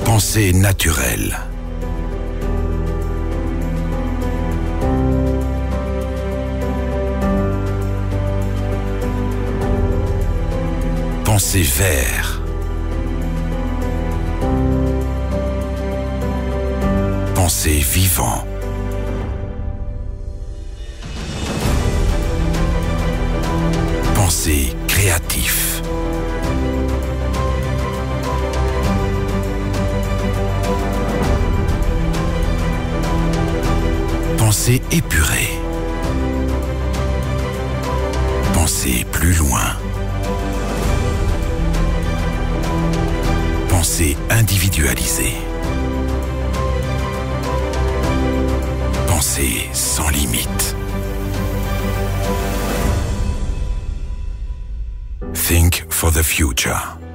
Pensée naturelle. Pensée vert. Pensée vivant. Pensée créatif. Pensée épurée. Pensée plus loin. Pensée individualisée. Pensée sans limite. Think for the future.